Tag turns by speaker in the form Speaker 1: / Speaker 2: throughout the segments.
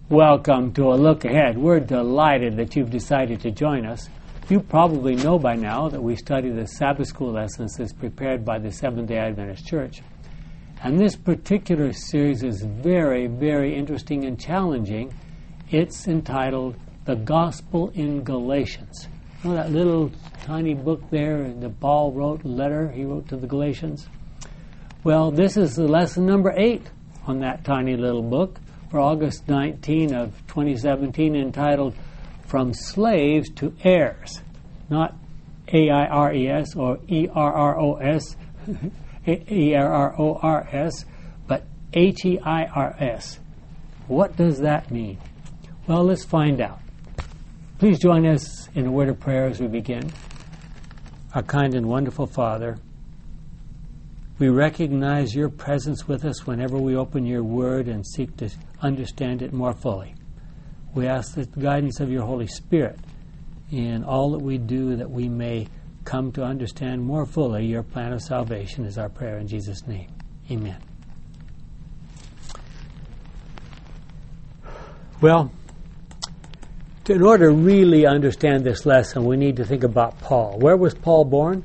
Speaker 1: Welcome to A Look Ahead. We're delighted that you've decided to join us. You probably know by now that we study the Sabbath School lessons as prepared by the Seventh-day Adventist Church. And this particular series is very, very interesting and challenging. It's entitled The Gospel in Galatians. You know that little tiny book there that Paul wrote, letter he wrote to the Galatians? Well, this is the lesson number 8 on that tiny little book for August 19 of 2017, entitled From Slaves to Heirs. Not A-I-R-E-S or E-R-R-O-S, E-R-R-O-R-S, but H-E-I-R-S. What does that mean? Well, let's find out. Please join us in a word of prayer as we begin. Our kind and wonderful Father, we recognize your presence with us whenever we open your word and seek to understand it more fully. We ask the guidance of your Holy Spirit in all that we do, that we may come to understand more fully your plan of salvation, is our prayer in Jesus' name. Amen. Well, in order to really understand this lesson, we need to think about Paul. Where was Paul born?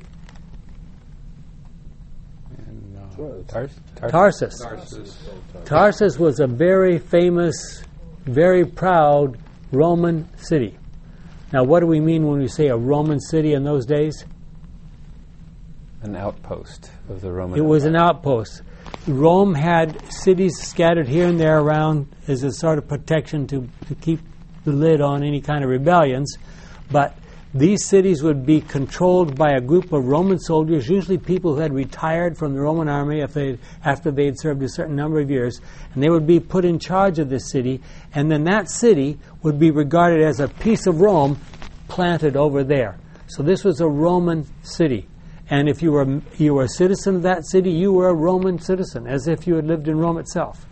Speaker 1: Tarsus. Tarsus was a very famous, very proud Roman city. Now, what do we mean when we say a Roman city in those days?
Speaker 2: An outpost of the Roman
Speaker 1: Empire. It was an outpost. Rome had cities scattered here and there around as a sort of protection to keep the lid on any kind of rebellions. But these cities would be controlled by a group of Roman soldiers, usually people who had retired from the Roman army after they had served a certain number of years, and they would be put in charge of this city, and then that city would be regarded as a piece of Rome planted over there. So this was a Roman city. And if you were a citizen of that city, you were a Roman citizen, as if you had lived in Rome itself.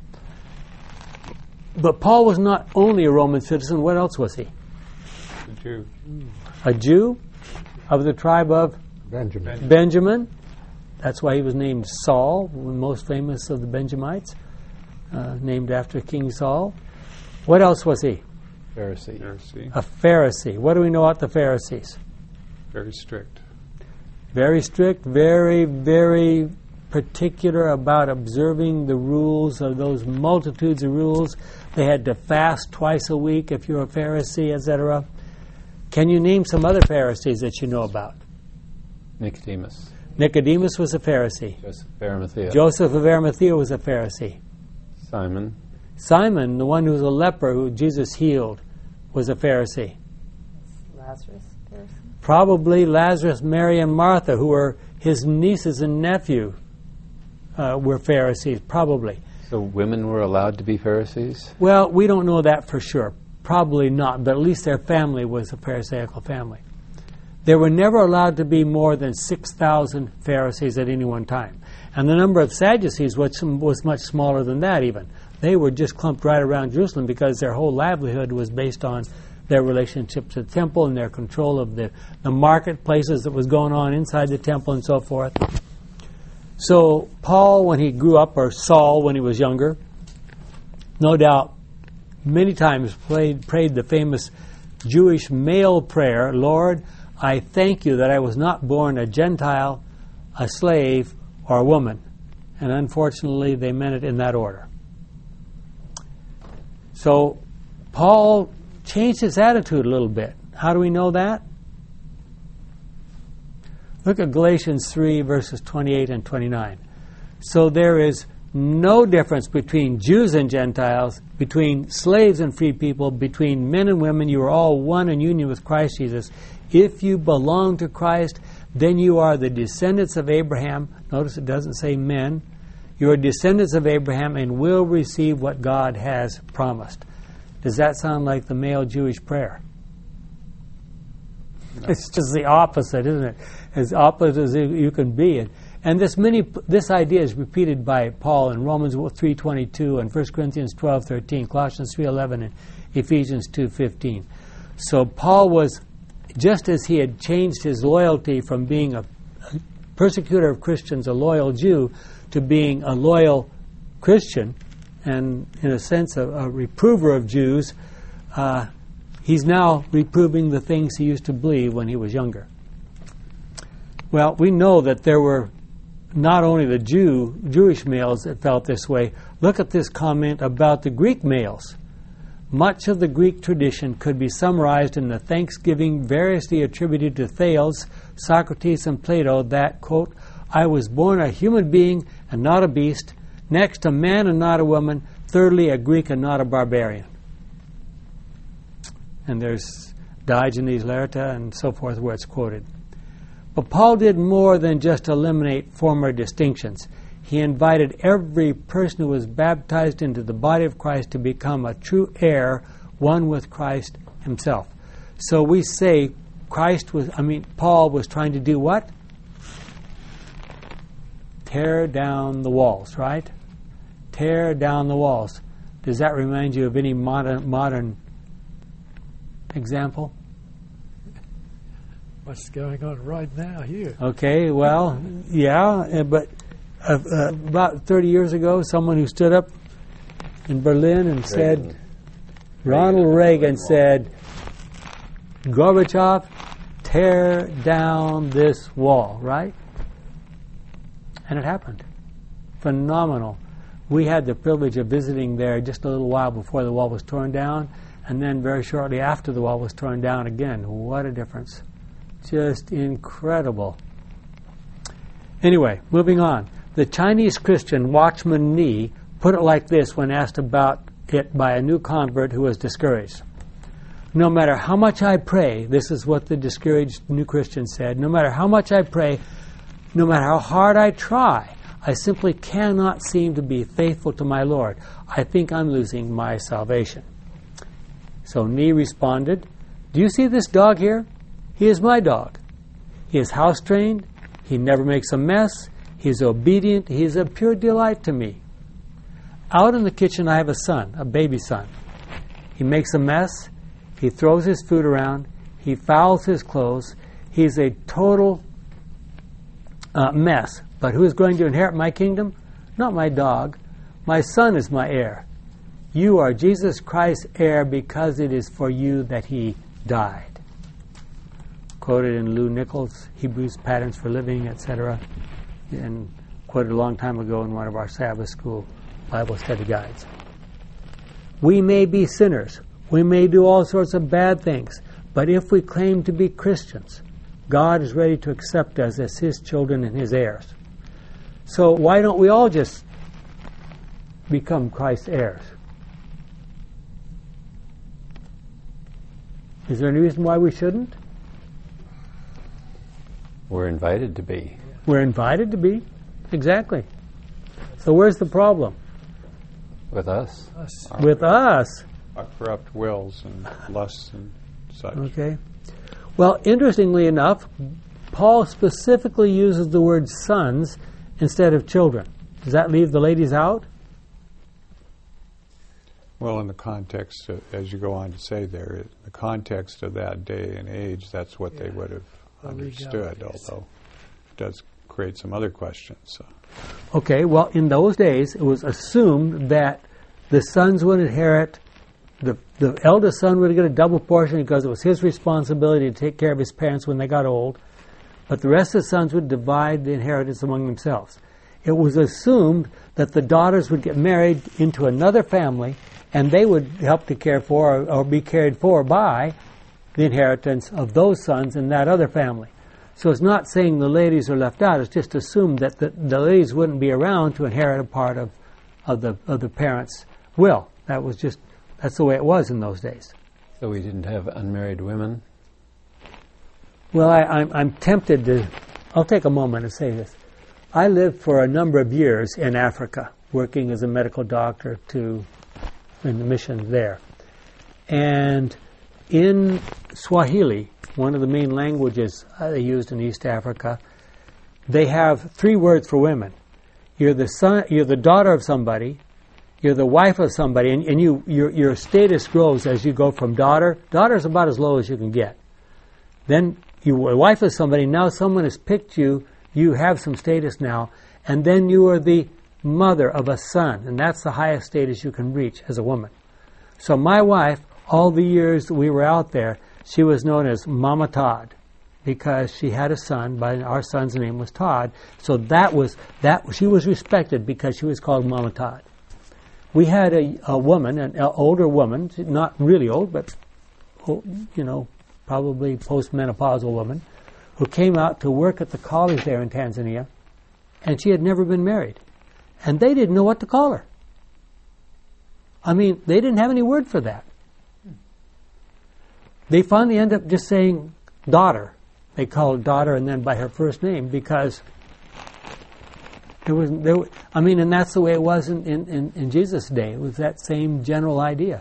Speaker 1: But Paul was not only a Roman citizen. What else was he?
Speaker 2: A Jew.
Speaker 1: A Jew of the tribe of Benjamin. That's why he was named Saul, the most famous of the Benjamites, named after King Saul. What else was he?
Speaker 2: Pharisee.
Speaker 1: A Pharisee. What do we know about the Pharisees?
Speaker 2: Very strict.
Speaker 1: Very strict, very, very particular about observing the rules of those multitudes of rules. They had to fast twice a week if you're a Pharisee, etc. Can you name some other Pharisees that you know about?
Speaker 2: Nicodemus.
Speaker 1: Nicodemus was a Pharisee.
Speaker 2: Joseph of Arimathea.
Speaker 1: Joseph of Arimathea was a Pharisee.
Speaker 2: Simon.
Speaker 1: Simon, the one who was a leper who Jesus healed, was a Pharisee.
Speaker 3: Lazarus, Pharisee?
Speaker 1: Probably Lazarus, Mary, and Martha, who were his nieces and nephew, were Pharisees, probably.
Speaker 2: So women were allowed to be Pharisees?
Speaker 1: Well, we don't know that for sure. Probably not, but at least their family was a Pharisaical family. There were never allowed to be more than 6,000 Pharisees at any one time. And the number of Sadducees was much smaller than that even. They were just clumped right around Jerusalem because their whole livelihood was based on their relationship to the temple and their control of the marketplaces that was going on inside the temple and so forth. So Paul, when he grew up, or Saul when he was younger, no doubt many times prayed the famous Jewish male prayer, Lord, I thank you that I was not born a Gentile, a slave, or a woman. And unfortunately, they meant it in that order. So Paul changed his attitude a little bit. How do we know that? Look at Galatians 3, verses 28 and 29. So there is no difference between Jews and Gentiles, between slaves and free people, between men and women. You are all one in union with Christ Jesus. If you belong to Christ, then you are the descendants of Abraham. Notice it doesn't say men. You are descendants of Abraham and will receive what God has promised. Does that sound like the male Jewish prayer? No. It's just the opposite, isn't it? As opposite as you can be. And this idea is repeated by Paul in Romans 3:22 and 1 Corinthians 12:13, Colossians 3:11, and Ephesians 2:15. So Paul was, just as he had changed his loyalty from being a persecutor of Christians, a loyal Jew, to being a loyal Christian and in a sense a reprover of Jews, he's now reproving the things he used to believe when he was younger. Well, we know that there were not only the Jewish males that felt this way. Look at this comment about the Greek males. Much of the Greek tradition could be summarized in the thanksgiving variously attributed to Thales, Socrates, and Plato that, quote, I was born a human being and not a beast, next a man and not a woman, thirdly a Greek and not a barbarian. And there's Diogenes Laerta and so forth where it's quoted. But Paul did more than just eliminate former distinctions. He invited every person who was baptized into the body of Christ to become a true heir, one with Christ himself. So we say Paul was trying to do what? Tear down the walls, right? Tear down the walls. Does that remind you of any modern example?
Speaker 4: What's going on right now here?
Speaker 1: Okay, well, yeah, but about 30 years ago, someone who stood up in Berlin and said, Ronald Reagan said, Gorbachev, tear down this wall, right? And it happened. Phenomenal. We had the privilege of visiting there just a little while before the wall was torn down, and then very shortly after the wall was torn down again. What a difference. Just incredible. Anyway, moving on. The Chinese Christian Watchman Nee put it like this when asked about it by a new convert who was discouraged. No matter how much I pray, this is what the discouraged new Christian said, no matter how much I pray, no matter how hard I try, I simply cannot seem to be faithful to my Lord. I think I'm losing my salvation. So Nee responded, do you see this dog here? He is my dog. He is house-trained. He never makes a mess. He is obedient. He is a pure delight to me. Out in the kitchen I have a son, a baby son. He makes a mess. He throws his food around. He fouls his clothes. He's a total mess. But who is going to inherit my kingdom? Not my dog. My son is my heir. You are Jesus Christ's heir because it is for you that he died. Quoted in Lou Nichols' Hebrews Patterns for Living, etc., and quoted a long time ago in one of our Sabbath School Bible study guides. We may be sinners. We may do all sorts of bad things. But if we claim to be Christians, God is ready to accept us as his children and his heirs. So why don't we all just become Christ's heirs? Is there any reason why we shouldn't?
Speaker 2: We're invited to be.
Speaker 1: We're invited to be. Exactly. So where's the problem?
Speaker 2: With us.
Speaker 1: With us.
Speaker 5: Our corrupt wills and lusts and such.
Speaker 1: Okay. Well, interestingly enough, Paul specifically uses the word sons instead of children. Does that leave the ladies out?
Speaker 5: Well, in the context, as you go on to say there, in the context of that day and age, that's what they would have understood, although it does create some other questions. So.
Speaker 1: Okay, well, in those days, it was assumed that the sons would inherit, the eldest son would get a double portion because it was his responsibility to take care of his parents when they got old, but the rest of the sons would divide the inheritance among themselves. It was assumed that the daughters would get married into another family, and they would help to care for or be cared for by the inheritance of those sons in that other family. So it's not saying the ladies are left out. It's just assumed that the ladies wouldn't be around to inherit a part of the parents' will. That's the way it was in those days.
Speaker 2: So we didn't have unmarried women?
Speaker 1: Well, I'm tempted to... I'll take a moment to say this. I lived for a number of years in Africa, working as a medical doctor in the mission there. And in Swahili, one of the main languages they used in East Africa, they have 3 words for women. You're the daughter of somebody, you're the wife of somebody, and your status grows as you go from daughter. Daughter is about as low as you can get. Then you're a wife of somebody, now someone has picked you, you have some status now, and then you are the mother of a son, and that's the highest status you can reach as a woman. So my wife, all the years that we were out there, she was known as Mama Todd, because she had a son, our son's name was Todd. So she was respected because she was called Mama Todd. We had a woman, an older woman, not really old, but probably postmenopausal woman, who came out to work at the college there in Tanzania, and she had never been married. And they didn't know what to call her. I mean, they didn't have any word for that. They finally ended up just saying daughter. They called daughter and then by her first name because and that's the way it was in Jesus' day. It was that same general idea.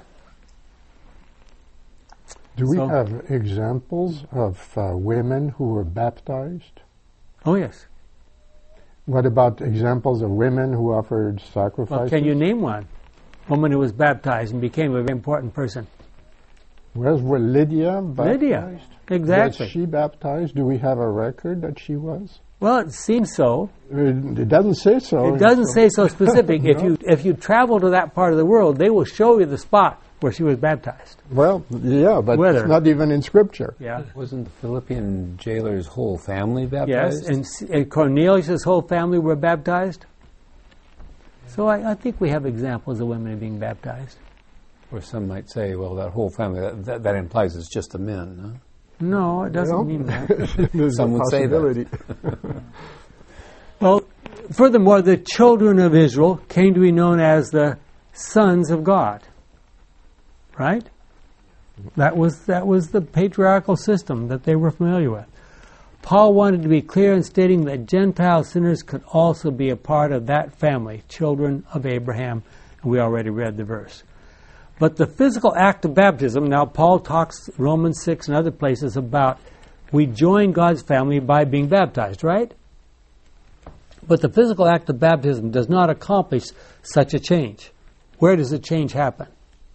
Speaker 6: Do we have examples of women who were baptized?
Speaker 1: Oh, yes.
Speaker 6: What about examples of women who offered sacrifices?
Speaker 1: Well, can you name one? Woman who was baptized and became a very important person.
Speaker 6: Was Lydia baptized?
Speaker 1: Lydia, exactly.
Speaker 6: Was she baptized? Do we have a record that she was?
Speaker 1: Well, it seems so.
Speaker 6: It doesn't say so.
Speaker 1: It doesn't say so specific.
Speaker 6: No.
Speaker 1: If you travel to that part of the world, they will show you the spot where she was baptized.
Speaker 6: Well, yeah, but it's not even in Scripture.
Speaker 1: Yeah.
Speaker 2: Wasn't the Philippian jailer's whole family baptized?
Speaker 1: Yes, and Cornelius' whole family were baptized. So I think we have examples of women being baptized.
Speaker 2: Or some might say, well, that whole family, that implies it's just the men, huh?
Speaker 1: No, it doesn't mean that.
Speaker 2: Some would say that.
Speaker 1: Well, furthermore, the children of Israel came to be known as the sons of God. Right? That was the patriarchal system that they were familiar with. Paul wanted to be clear in stating that Gentile sinners could also be a part of that family, children of Abraham. And we already read the verse. But the physical act of baptism, now Paul talks Romans 6 and other places about we join God's family by being baptized, right? But the physical act of baptism does not accomplish such a change. Where does the change happen?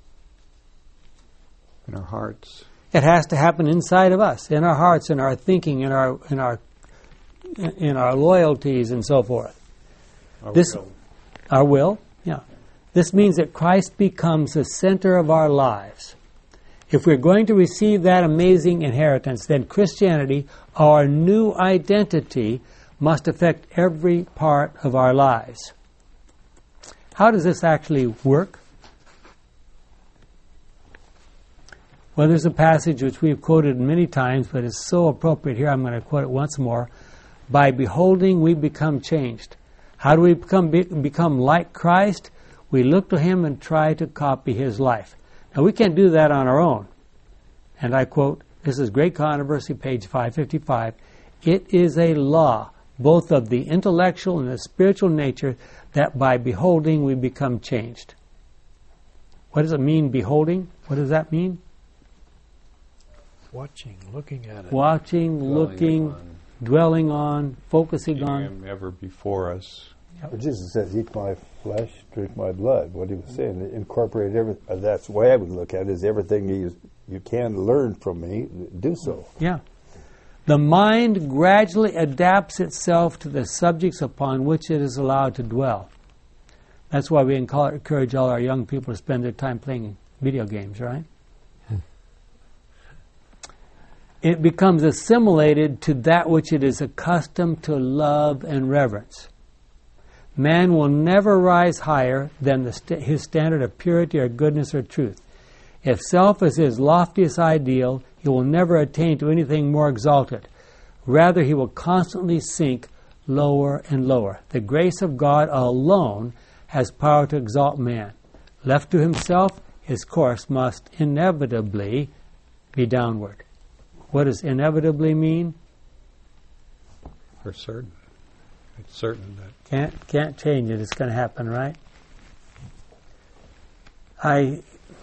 Speaker 5: In our hearts.
Speaker 1: It has to happen inside of us, in our hearts, in our thinking, in our loyalties, and so forth. Our will, yeah. This means that Christ becomes the center of our lives. If we're going to receive that amazing inheritance, then Christianity, our new identity, must affect every part of our lives. How does this actually work? Well, there's a passage which we've quoted many times, but it's so appropriate here, I'm going to quote it once more. By beholding, we become changed. How do we become like Christ? We look to Him and try to copy His life. Now, we can't do that on our own. And I quote, this is Great Controversy, page 555. It is a law, both of the intellectual and the spiritual nature, that by beholding we become changed. What does it mean, beholding? What does that mean?
Speaker 4: Watching, looking at it.
Speaker 1: Watching, looking, dwelling on, focusing on.
Speaker 5: Him ever before us.
Speaker 7: Well, Jesus says, eat my flesh, drink my blood. What he was saying, incorporate everything. That's the way I would look at it, is everything you can learn from me, do so.
Speaker 1: Yeah. The mind gradually adapts itself to the subjects upon which it is allowed to dwell. That's why we encourage all our young people to spend their time playing video games, right? It becomes assimilated to that which it is accustomed to love and reverence. Man will never rise higher than his standard of purity or goodness or truth. If self is his loftiest ideal, he will never attain to anything more exalted. Rather, he will constantly sink lower and lower. The grace of God alone has power to exalt man. Left to himself, his course must inevitably be downward. What does inevitably mean?
Speaker 5: For certain. It's certain that...
Speaker 1: Can't change it. It's going to happen, right? I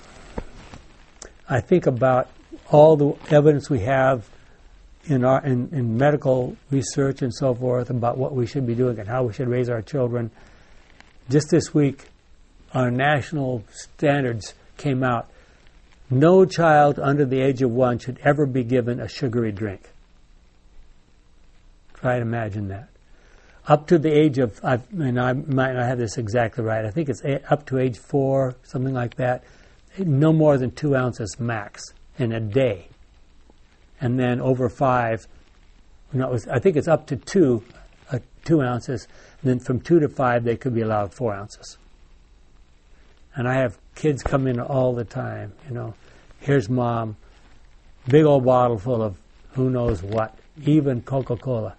Speaker 1: think about all the evidence we have in medical research and so forth about what we should be doing and how we should raise our children. Just this week, our national standards came out. No child under the age of 1 should ever be given a sugary drink. Try to imagine that. up to the age of, and I might not have this exactly right, I think it's up to age 4, something like that, no more than 2 ounces max in a day. And then over 5, I think it's up to 2 ounces. And then from 2 to 5, they could be allowed 4 ounces. And I have kids come in all the time, here's Mom, big old bottle full of who knows what, even Coca-Cola.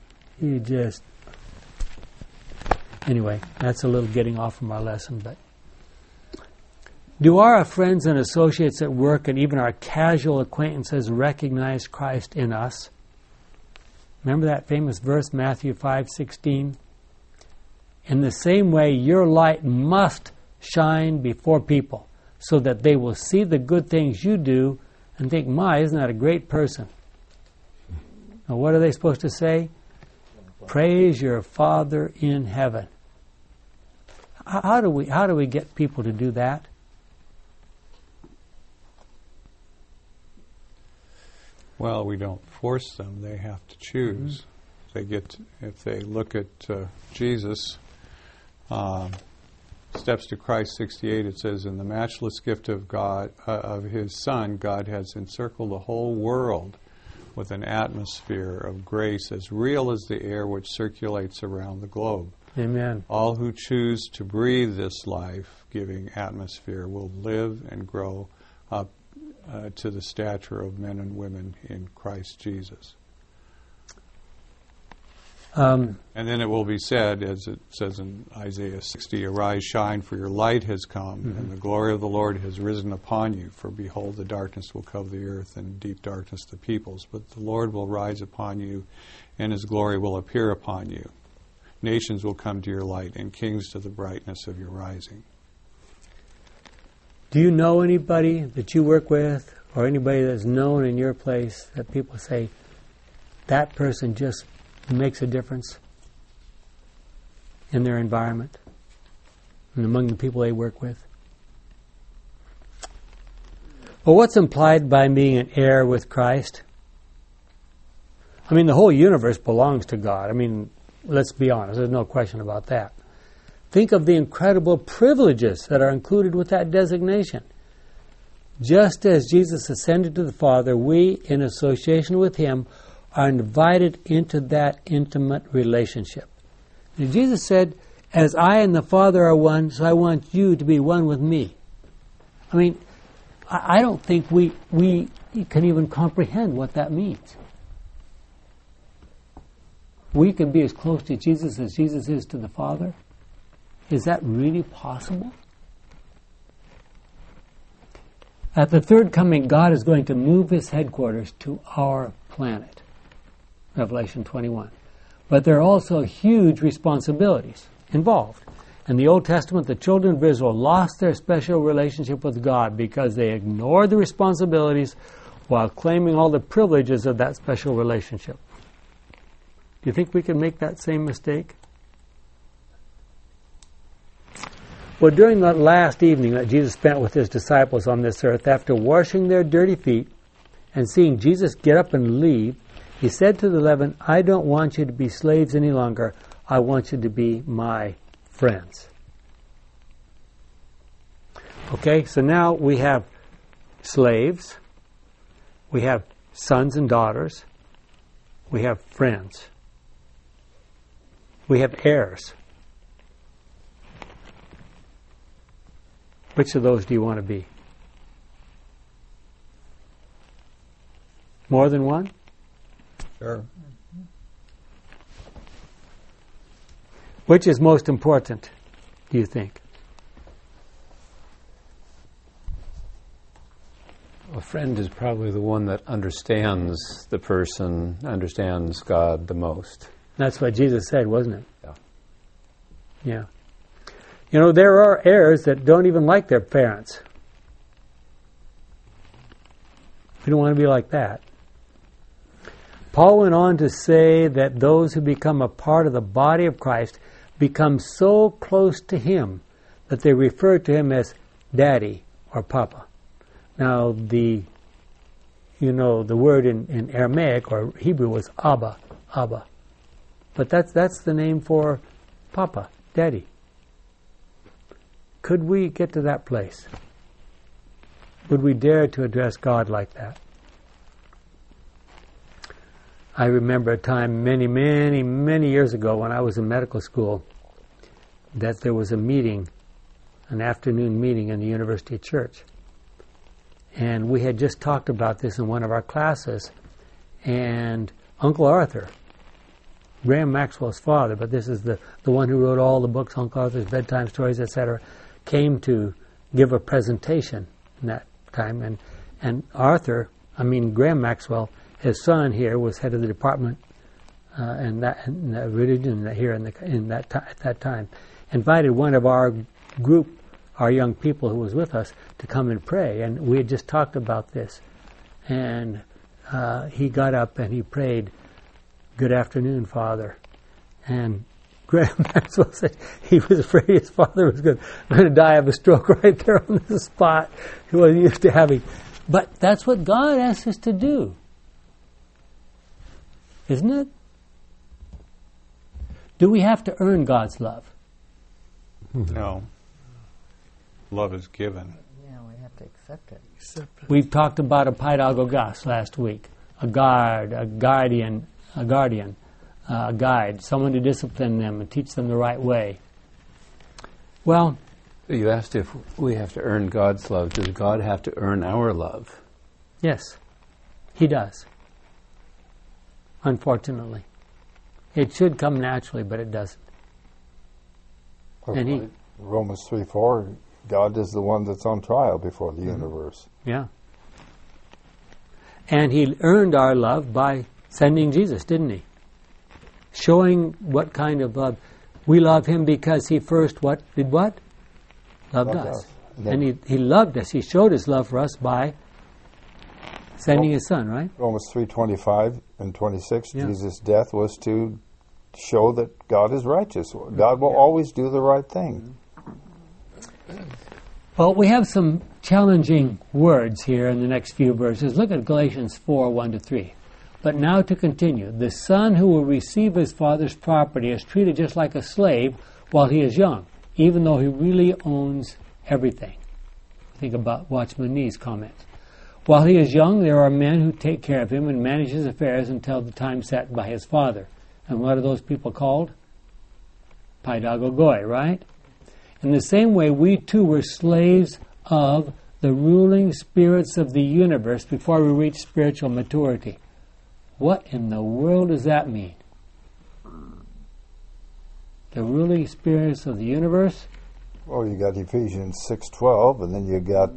Speaker 1: Anyway, that's a little getting off from our lesson, but do our friends and associates at work and even our casual acquaintances recognize Christ in us? Remember that famous verse, Matthew 5:16? In the same way, your light must shine before people so that they will see the good things you do and think, my, isn't that a great person? Now, what are they supposed to say? Praise your Father in heaven. How do we get people to do that?
Speaker 5: Well, we don't force them. They have to choose. If they look at Jesus, Steps to Christ 68, it says, in the matchless gift of God, of His Son, God has encircled the whole world with an atmosphere of grace as real as the air which circulates around the globe.
Speaker 1: Amen.
Speaker 5: All who choose to breathe this life-giving atmosphere will live and grow up to the stature of men and women in Christ Jesus. And then it will be said, as it says in Isaiah 60, arise, shine, for your light has come, and the glory of the Lord has risen upon you. For behold, the darkness will cover the earth, and deep darkness the peoples. But the Lord will rise upon you, and His glory will appear upon you. Nations will come to your light, and kings to the brightness of your rising.
Speaker 1: Do you know anybody that you work with, or anybody that's known in your place, that people say, that person just makes a difference in their environment and among the people they work with? Well, what's implied by being an heir with Christ? I mean, the whole universe belongs to God. I mean, let's be honest, there's no question about that. Think of the incredible privileges that are included with that designation. Just as Jesus ascended to the Father, we, in association with Him, are invited into that intimate relationship. And Jesus said, as I and the Father are one, so I want you to be one with me. I mean, I don't think we can even comprehend what that means. We can be as close to Jesus as Jesus is to the Father. Is that really possible? At the third coming, God is going to move His headquarters to our planet. Revelation 21. But there are also huge responsibilities involved. In the Old Testament, the children of Israel lost their special relationship with God because they ignored the responsibilities while claiming all the privileges of that special relationship. Do you think we can make that same mistake? Well, during that last evening that Jesus spent with His disciples on this earth, after washing their dirty feet and seeing Jesus get up and leave, He said to the 11, I don't want you to be slaves any longer. I want you to be my friends. Okay, so now we have slaves, we have sons and daughters, we have friends, we have heirs. Which of those do you want to be? More than one?
Speaker 5: Sure.
Speaker 1: Which is most important, do you think?
Speaker 2: A friend is probably the one that understands the person, understands God the most.
Speaker 1: That's what Jesus said, wasn't it?
Speaker 2: Yeah.
Speaker 1: Yeah. You know, there are heirs that don't even like their parents. We don't want to be like that. Paul went on to say that those who become a part of the body of Christ become so close to Him that they refer to Him as Daddy or Papa. Now, the word in Aramaic or Hebrew was Abba. But But that's the name for Papa, Daddy. Could we get to that place? Would we dare to address God like that? I remember a time many, many, many years ago when I was in medical school that there was a meeting, an afternoon meeting in the University Church. And we had just talked about this in one of our classes. And Uncle Arthur, Graham Maxwell's father, but this is the one who wrote all the books, Uncle Arthur's Bedtime Stories, etc., came to give a presentation in that time. And Graham Maxwell, his son here, was head of the department in religion here at that time. Invited one of our group, our young people who was with us, to come and pray. And we had just talked about this. And he got up and he prayed, "Good afternoon, Father." And Graham Maxwell said he was afraid his father was going to die of a stroke right there on the spot. He wasn't used to having. But that's what God asks us to do. Isn't it? Do we have to earn God's love?
Speaker 5: No. Love is given.
Speaker 3: Yeah, we have to accept it.
Speaker 1: We've talked about a paidagogos last week, a guide, someone to discipline them and teach them the right way. Well,
Speaker 2: You asked if we have to earn God's love. Does God have to earn our love?
Speaker 1: yes, He does. Unfortunately. It should come naturally, but it doesn't. And
Speaker 7: Romans 3:4, God is the one that's on trial before the universe.
Speaker 1: Yeah. And He earned our love by sending Jesus, didn't He? Showing what kind of love. We love Him because He first did what? Loved us. And he loved us. He showed His love for us by sending His Son, right?
Speaker 7: Romans 3:25 and 26,
Speaker 1: Yeah.
Speaker 7: Jesus' death was to show that God is righteous. God will always do the right thing.
Speaker 1: Well, we have some challenging words here in the next few verses. Look at Galatians 4:1-3. But now to continue. The son who will receive his father's property is treated just like a slave while he is young, even though he really owns everything. Think about Watchman Nee's comments. While he is young, there are men who take care of him and manage his affairs until the time set by his father. And what are those people called? Paidagogoi, right? In the same way, we too were slaves of the ruling spirits of the universe before we reached spiritual maturity. What in the world does that mean? The ruling spirits of the universe?
Speaker 7: Well, you got Ephesians 6:12, and then you got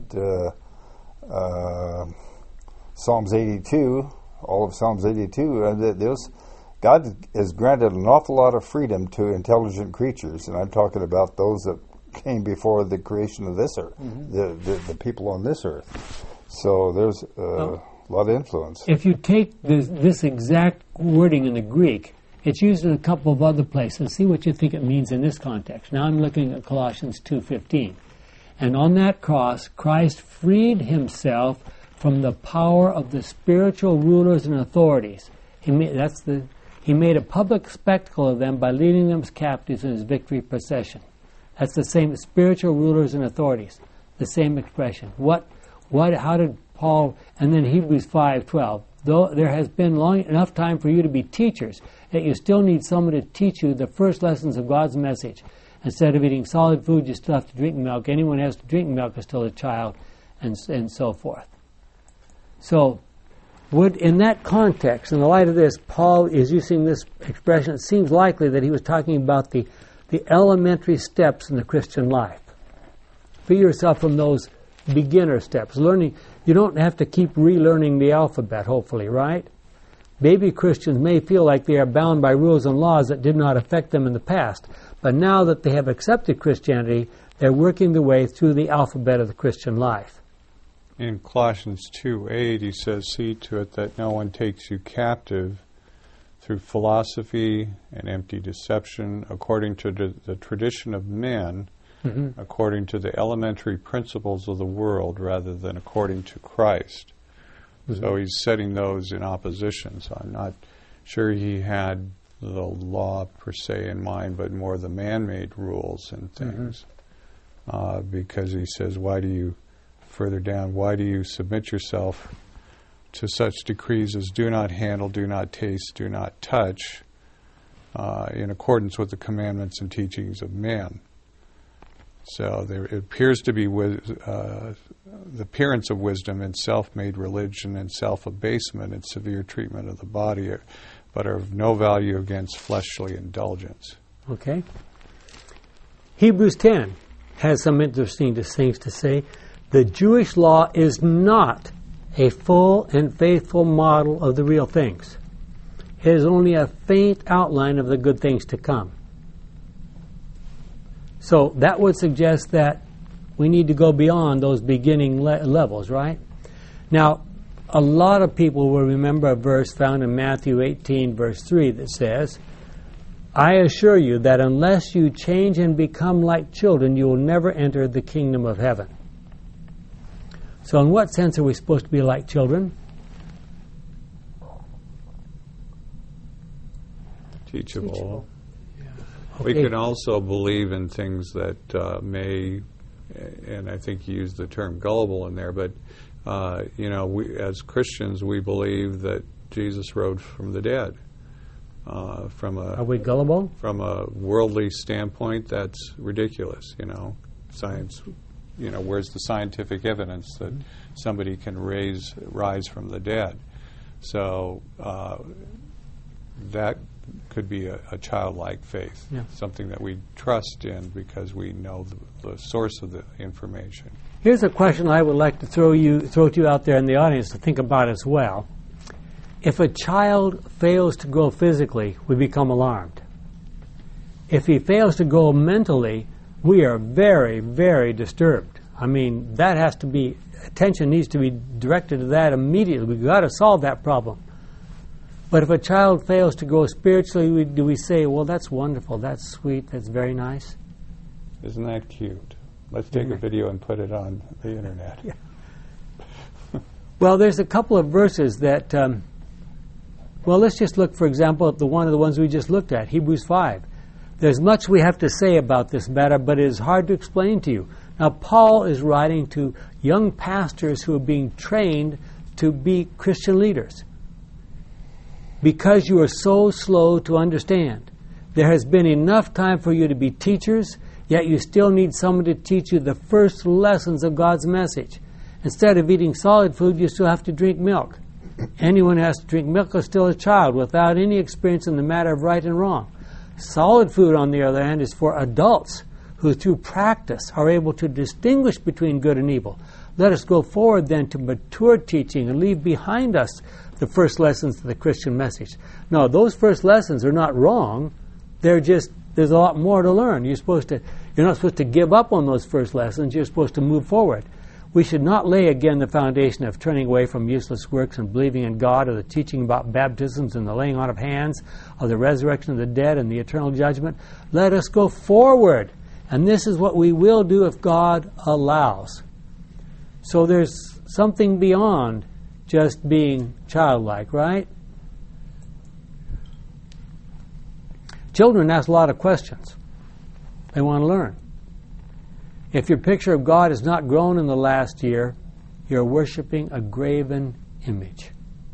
Speaker 7: Psalms 82, all of Psalms 82. God has granted an awful lot of freedom to intelligent creatures, and I'm talking about those that came before the creation of this earth, the people on this earth. So there's a lot of influence.
Speaker 1: If you take this exact wording in the Greek, it's used in a couple of other places. See what you think it means in this context. Now I'm looking at Colossians 2:15. And on that cross, Christ freed Himself from the power of the spiritual rulers and authorities. He made a public spectacle of them by leading them as captives in His victory procession. That's the same, spiritual rulers and authorities. The same expression. How did Paul, and then Hebrews 5:12, though there has been enough time for you to be teachers, that you still need someone to teach you the first lessons of God's message. Instead of eating solid food, you still have to drink milk. Anyone who has to drink milk is still a child, and so forth. So, in that context, in the light of this, Paul is using this expression. It seems likely that he was talking about the elementary steps in the Christian life. Free yourself from those beginner steps. Learning, you don't have to keep relearning the alphabet, hopefully, right? Baby Christians may feel like they are bound by rules and laws that did not affect them in the past, but now that they have accepted Christianity, they're working their way through the alphabet of the Christian life.
Speaker 5: In Colossians 2:8, he says, "See to it that no one takes you captive through philosophy and empty deception, according to the tradition of men, according to the elementary principles of the world, rather than according to Christ." So he's setting those in opposition. So I'm not sure he had the law per se in mind, but more the man-made rules and things. Because he says, why do you submit yourself to such decrees as do not handle, do not taste, do not touch, in accordance with the commandments and teachings of men. So there appears to be the appearance of wisdom in self-made religion and self-abasement and severe treatment of the body, but are of no value against fleshly indulgence.
Speaker 1: Okay. Hebrews 10 has some interesting things to say. The Jewish law is not a full and faithful model of the real things. It is only a faint outline of the good things to come. So that would suggest that we need to go beyond those beginning levels, right? Now, a lot of people will remember a verse found in Matthew 18, verse 3 that says, I assure you that unless you change and become like children, you will never enter the kingdom of heaven. So in what sense are we supposed to be like children?
Speaker 5: Teachable.
Speaker 1: Okay.
Speaker 5: We can also believe in things that may, and I think you used the term gullible in there, but we, as Christians, we believe that Jesus rose from the dead.
Speaker 1: Are we gullible?
Speaker 5: From a worldly standpoint, that's ridiculous. Science. Where's the scientific evidence that somebody can rise from the dead? So that could be a childlike faith, something that we trust in because we know the source of the information.
Speaker 1: Here's a question I would like to throw to you out there in the audience to think about as well. If a child fails to grow physically, we become alarmed. If he fails to grow mentally, we are very, very disturbed. I mean, that has to be, attention needs to be directed to that immediately. We've got to solve that problem. But if a child fails to grow spiritually, do we say, well, that's wonderful, that's sweet, that's very nice?
Speaker 5: Isn't that cute? Let's take a video and put it on the internet.
Speaker 1: Yeah. Well, there's a couple of verses that, let's just look, for example, at one of the ones we just looked at, Hebrews 5. There's much we have to say about this matter, but it is hard to explain to you. Now, Paul is writing to young pastors who are being trained to be Christian leaders. Because you are so slow to understand, there has been enough time for you to be teachers, yet you still need someone to teach you the first lessons of God's message. Instead of eating solid food, you still have to drink milk. Anyone who has to drink milk is still a child without any experience in the matter of right and wrong. Solid food, on the other hand, is for adults who through practice are able to distinguish between good and evil. Let us go forward then to mature teaching and leave behind us the first lessons of the Christian message. No, those first lessons are not wrong. There's a lot more to learn. You're not supposed to give up on those first lessons. You're supposed to move forward. We should not lay again the foundation of turning away from useless works and believing in God, or the teaching about baptisms and the laying on of hands, of the resurrection of the dead and the eternal judgment. Let us go forward. And this is what we will do if God allows. So there's something beyond just being childlike, right? Children ask a lot of questions. They want to learn. If your picture of God has not grown in the last year, you're worshiping a graven image.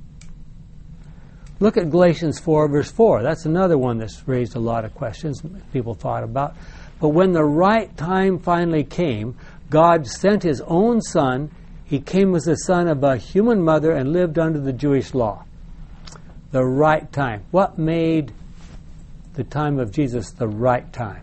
Speaker 1: Look at Galatians 4, verse 4. That's another one that's raised a lot of questions people thought about. But when the right time finally came, God sent His own Son. He came as the son of a human mother and lived under the Jewish law. The right time. What made the time of Jesus the right time?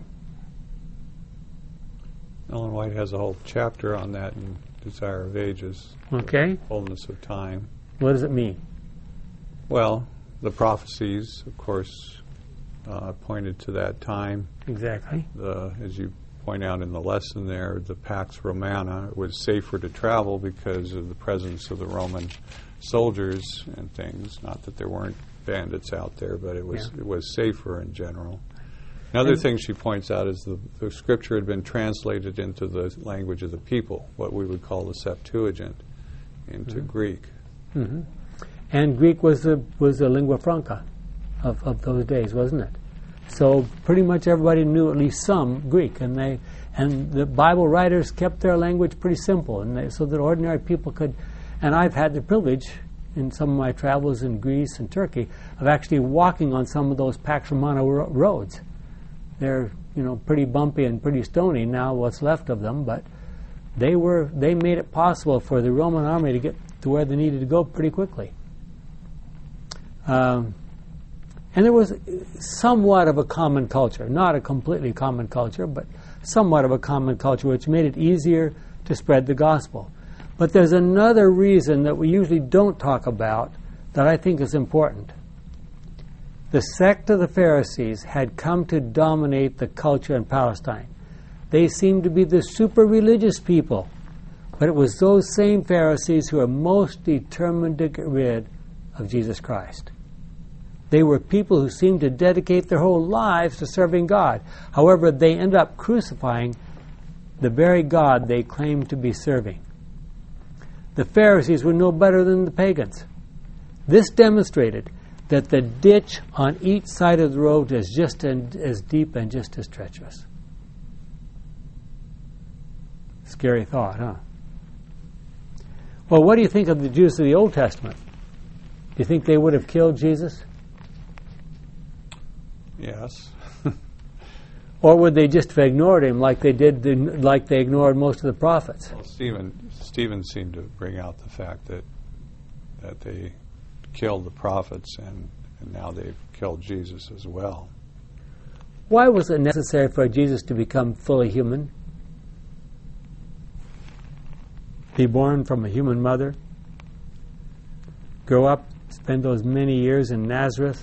Speaker 5: Ellen White has a whole chapter on that in Desire of Ages.
Speaker 1: Okay.
Speaker 5: Fullness of time.
Speaker 1: What does it mean?
Speaker 5: Well, the prophecies, of course, pointed to that time.
Speaker 1: Exactly.
Speaker 5: As you point out in the lesson there, the Pax Romana was safer to travel because of the presence of the Roman soldiers and things. Not that there weren't bandits out there, but it was safer in general. Another thing she points out is the scripture had been translated into the language of the people, what we would call the Septuagint, into Greek.
Speaker 1: Mm-hmm. And Greek was a lingua franca. of those days, wasn't it? So pretty much everybody knew at least some Greek, and the Bible writers kept their language pretty simple, and so that ordinary people could. And I've had the privilege in some of my travels in Greece and Turkey of actually walking on some of those Pax Romana roads. They're pretty bumpy and pretty stony now, what's left of them, but they made it possible for the Roman army to get to where they needed to go pretty quickly. And there was somewhat of a common culture, not a completely common culture, but somewhat of a common culture, which made it easier to spread the gospel. But there's another reason that we usually don't talk about that I think is important. The sect of the Pharisees had come to dominate the culture in Palestine. They seemed to be the super religious people, but it was those same Pharisees who were most determined to get rid of Jesus Christ. They were people who seemed to dedicate their whole lives to serving God. However, they ended up crucifying the very God they claimed to be serving. The Pharisees were no better than the pagans. This demonstrated that the ditch on each side of the road is just as deep and just as treacherous. Scary thought, huh? Well, what do you think of the Jews of the Old Testament? Do you think they would have killed Jesus?
Speaker 5: Yes.
Speaker 1: Or would they just have ignored him like they ignored most of the prophets?
Speaker 5: Well, Stephen seemed to bring out the fact that they killed the prophets and now they've killed Jesus as well.
Speaker 1: Why was it necessary for Jesus to become fully human? Be born from a human mother, grow up, spend those many years in Nazareth.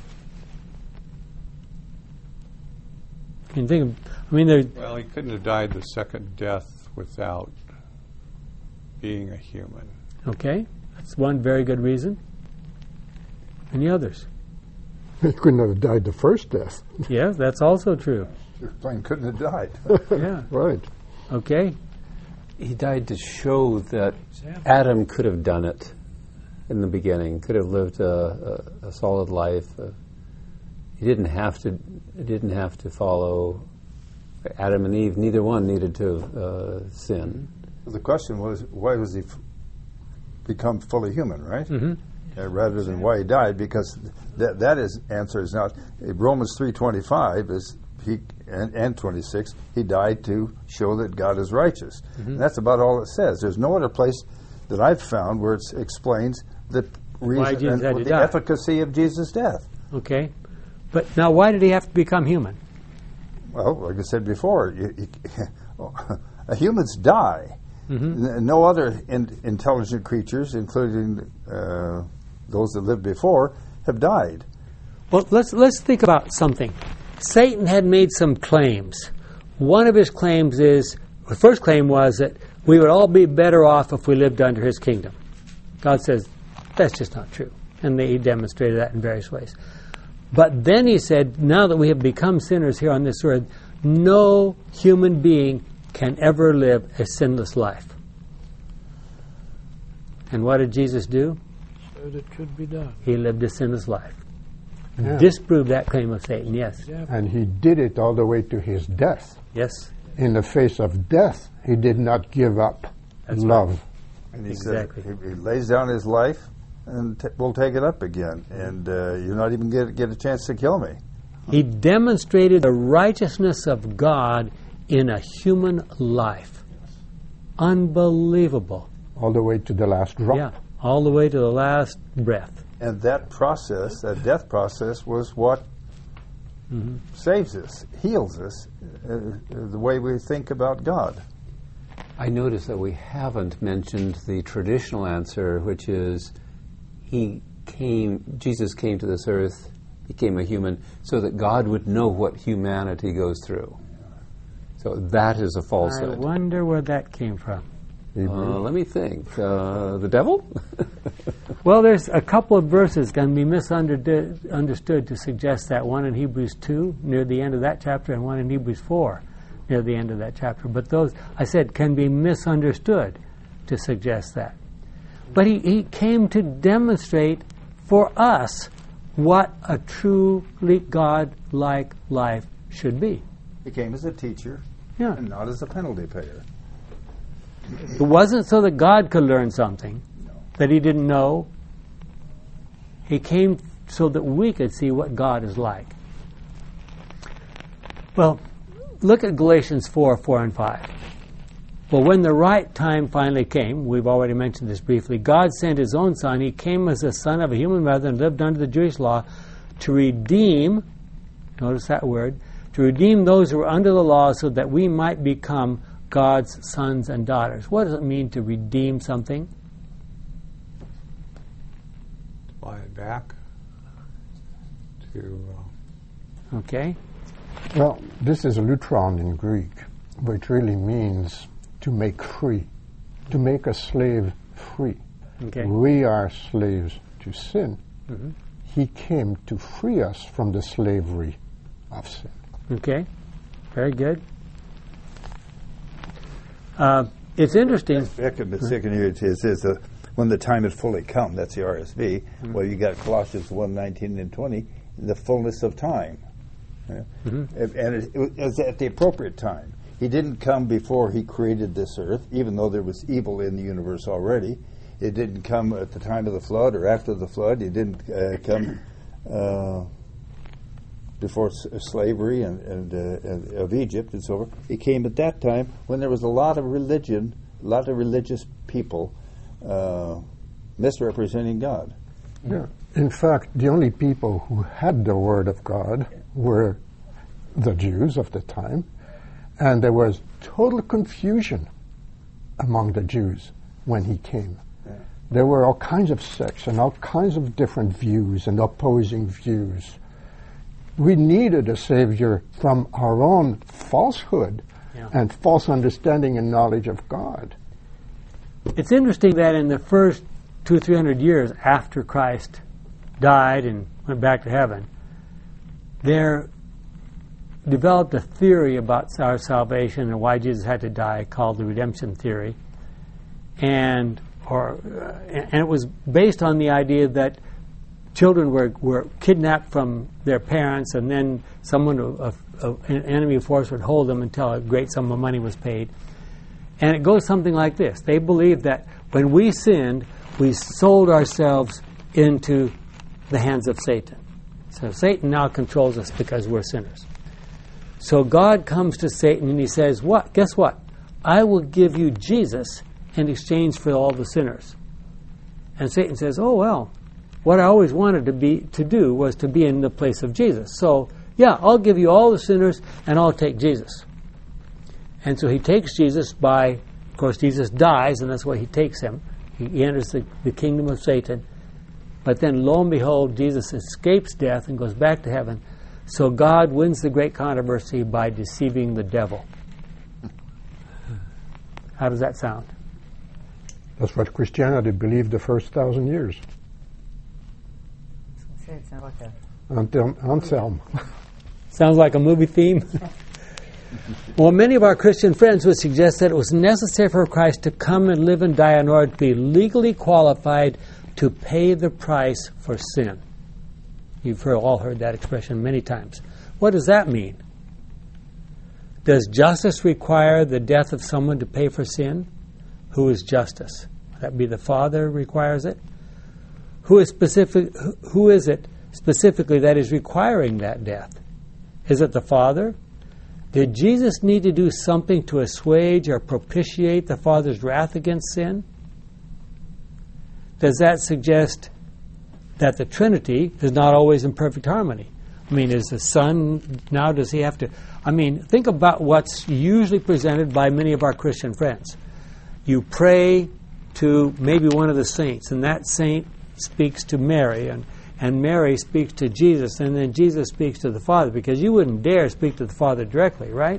Speaker 1: Can you think of,
Speaker 5: well, he couldn't have died the second death without being a human.
Speaker 1: Okay, that's one very good reason. Any others?
Speaker 6: He couldn't have died the first death.
Speaker 1: Yes, that's also true.
Speaker 7: Your plane couldn't have died.
Speaker 1: Yeah.
Speaker 6: Right.
Speaker 1: Okay.
Speaker 2: He died to show that Adam could have done it in the beginning, could have lived a solid life. He didn't have to follow Adam and Eve. Neither one needed to sin.
Speaker 7: The question was, why was he become fully human, right?
Speaker 1: Mm-hmm.
Speaker 7: Rather than why he died, because that answer is not. Romans 3:25 is and 26. He died to show that God is righteous. Mm-hmm. And that's about all it says. There's no other place that I've found where it explains the reason and the efficacy of Jesus' death.
Speaker 1: Okay, but now why did he have to become human?
Speaker 7: Well, like I said before, humans die. Mm-hmm. No other intelligent creatures, including those that lived before, have died.
Speaker 1: Well, let's think about something. Satan had made some claims. One of his claims is, the first claim was that we would all be better off if we lived under his kingdom. God says, that's just not true. And he demonstrated that in various ways. But then he said, now that we have become sinners here on this earth, no human being can ever live a sinless life. And what did Jesus do?
Speaker 4: Showed it could be done.
Speaker 1: He lived a sinless life.
Speaker 6: Yeah.
Speaker 1: Disproved that claim of Satan, yes.
Speaker 4: Yeah.
Speaker 6: And he did it all the way to his death.
Speaker 1: Yes.
Speaker 6: In the face of death, he did not give up love.
Speaker 1: Right.
Speaker 7: And he
Speaker 1: Exactly.
Speaker 7: said he lays down his life and we'll take it up again. And you're not even get a chance to kill me.
Speaker 1: He demonstrated the righteousness of God in a human life. Unbelievable.
Speaker 6: All the way to the last drop.
Speaker 1: Yeah, all the way to the last breath.
Speaker 7: And that process, that death process, was what saves us, heals us, the way we think about God.
Speaker 2: I notice that we haven't mentioned the traditional answer, which is Jesus came to this earth, became a human, so that God would know what humanity goes through. So that is a falsehood.
Speaker 1: I wonder where that came from.
Speaker 2: Let me think. The devil?
Speaker 1: Well, there's a couple of verses can be misunderstood to suggest that. One in Hebrews 2, near the end of that chapter, and one in Hebrews 4, near the end of that chapter. But those, I said, can be misunderstood to suggest that. But he came to demonstrate for us what a truly God-like life should be.
Speaker 7: He came as a teacher
Speaker 1: Yeah.
Speaker 7: and not as a penalty payer.
Speaker 1: It wasn't so that God could learn something that he didn't know. He came so that we could see what God is like. Well, look at Galatians 4, 4 and 5. Well, when the right time finally came, we've already mentioned this briefly, God sent his own Son. He came as the son of a human mother and lived under the Jewish law to redeem, notice that word, to redeem those who were under the law so that we might become God's sons and daughters. What does it mean to redeem something?
Speaker 5: Buy it back. To
Speaker 1: Okay.
Speaker 6: Well, this is lutron in Greek, which really means to make free, to make a slave free.
Speaker 1: Okay.
Speaker 6: We are slaves to sin.
Speaker 1: Mm-hmm.
Speaker 6: He came to free us from the slavery of sin.
Speaker 1: Okay. Very good. It's interesting.
Speaker 7: Back in the second year, it says when the time is fully come, that's the RSV. Well, you got Colossians 1, 19 and 20, the fullness of time. Yeah? And it was at the appropriate time. He didn't come before he created this earth, even though there was evil in the universe already. It didn't come at the time of the flood or after the flood. It didn't come before slavery and of Egypt and so forth. It came at that time when there was a lot of religion, a lot of religious people misrepresenting God.
Speaker 6: Yeah. In fact, the only people who had the Word of God were the Jews of the time, and there was total confusion among the Jews when he came.
Speaker 7: Yeah.
Speaker 6: There were all kinds of sects and all kinds of different views and opposing views. We needed a Savior from our own falsehood and false understanding and knowledge of God.
Speaker 1: It's interesting that in the first 200-300 years after Christ died and went back to heaven, there developed a theory about our salvation and why Jesus had to die called the redemption theory. And it was based on the idea that children were kidnapped from their parents, and then an enemy force would hold them until a great sum of money was paid. And it goes something like this. They believed that when we sinned, we sold ourselves into the hands of Satan. So Satan now controls us because we're sinners. So God comes to Satan and he says, "What? Guess what? I will give you Jesus in exchange for all the sinners." And Satan says, "Oh, well, what I always wanted to do was to be in the place of Jesus. So, yeah, I'll give you all the sinners and I'll take Jesus." And so he takes Jesus of course, Jesus dies, and that's why he takes him. He enters the kingdom of Satan. But then, lo and behold, Jesus escapes death and goes back to heaven. So God wins the great controversy by deceiving the devil. How does that sound?
Speaker 6: That's what Christianity believed the first 1,000 years.
Speaker 3: It sounds like a
Speaker 6: Until Anselm.
Speaker 1: Sounds like a movie theme. Well, many of our Christian friends would suggest that it was necessary for Christ to come and live and die in order to be legally qualified to pay the price for sin. You've all heard that expression many times. What does that mean? Does justice require the death of someone to pay for sin? Who is justice? Would that be the Father requires it? Who is it specifically that is requiring that death? Is it the Father? Did Jesus need to do something to assuage or propitiate the Father's wrath against sin? Does that suggest that the Trinity is not always in perfect harmony? I mean, is the Son, now does he have to... I mean, think about what's usually presented by many of our Christian friends. You pray to maybe one of the saints, and that saint speaks to Mary, and Mary speaks to Jesus, and then Jesus speaks to the Father, because you wouldn't dare speak to the Father directly, right?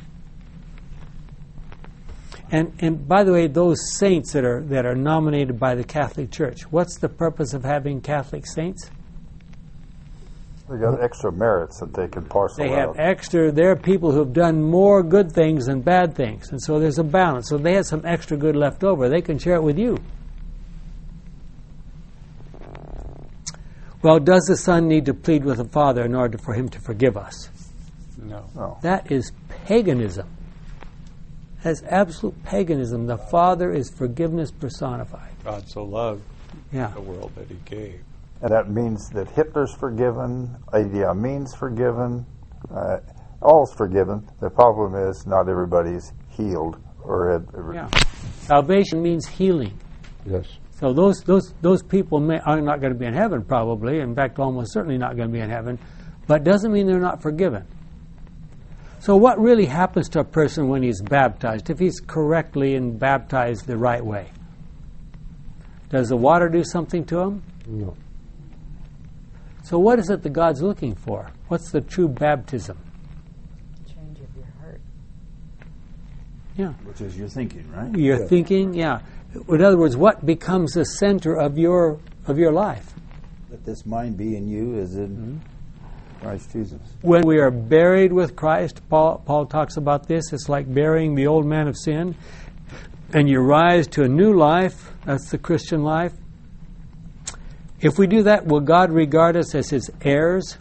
Speaker 1: And by the way, those saints that are nominated by the Catholic Church, what's the purpose of having Catholic saints?
Speaker 7: They got extra merits that they can parcel
Speaker 1: They
Speaker 7: out.
Speaker 1: have they're people who have done more good things than bad things, and so there's a balance. So they have some extra good left over. They can share it with you. Well, does the Son need to plead with the Father in order for him to forgive us?
Speaker 5: No.
Speaker 7: No.
Speaker 1: That is paganism. That's absolute paganism. The Father is forgiveness personified.
Speaker 5: God so loved
Speaker 1: Yeah.
Speaker 5: the world that he gave.
Speaker 7: And that means that Hitler's forgiven, Idi Amin's forgiven, all's forgiven. The problem is not everybody's healed or
Speaker 1: Yeah. Salvation means healing.
Speaker 6: Yes.
Speaker 1: So those people are not going to be in heaven, probably. In fact, almost certainly not going to be in heaven. But doesn't mean they're not forgiven. So what really happens to a person when he's baptized, if he's correctly and baptized the right way? Does the water do something to him?
Speaker 6: No.
Speaker 1: So what is it that God's looking for? What's the true baptism?
Speaker 3: Change of your heart.
Speaker 1: Yeah.
Speaker 8: Which is your thinking, right?
Speaker 1: Your thinking, yeah. In other words, what becomes the center of your life?
Speaker 8: Let this mind be in you as in Christ Jesus.
Speaker 1: When we are buried with Christ, Paul talks about this, it's like burying the old man of sin, and you rise to a new life. That's the Christian life. If we do that, will God regard us as his heirs?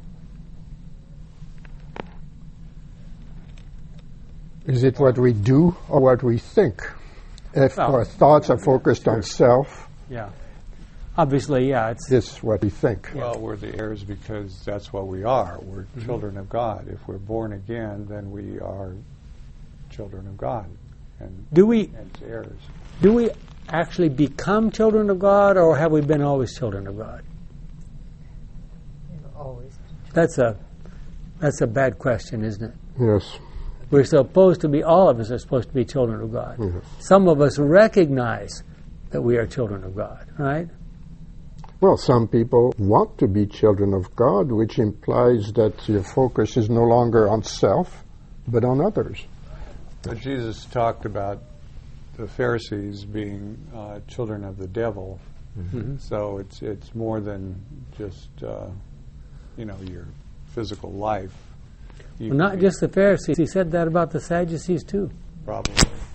Speaker 6: Is it what we do or what we think? If
Speaker 1: Well,
Speaker 6: our thoughts are focused on self,
Speaker 1: Yeah. Obviously, yeah. It's
Speaker 6: this is what we think.
Speaker 5: Well, we're the heirs because that's what we are. We're children of God. If we're born again, then we are children of God and
Speaker 1: do we
Speaker 5: heirs.
Speaker 1: actually become children of God, or have we been always children of God?
Speaker 3: You've always
Speaker 1: That's a bad question, isn't it?
Speaker 6: Yes.
Speaker 1: We're supposed to be, all of us are supposed to be children of God.
Speaker 6: Yes.
Speaker 1: Some of us recognize that we are children of God, right?
Speaker 6: Well, some people want to be children of God, which implies that your focus is no longer on self, but on others.
Speaker 5: But Jesus talked about the Pharisees being children of the devil. So it's more than just your physical life.
Speaker 1: Well, not just the Pharisees. He said that about the Sadducees too.
Speaker 5: Probably.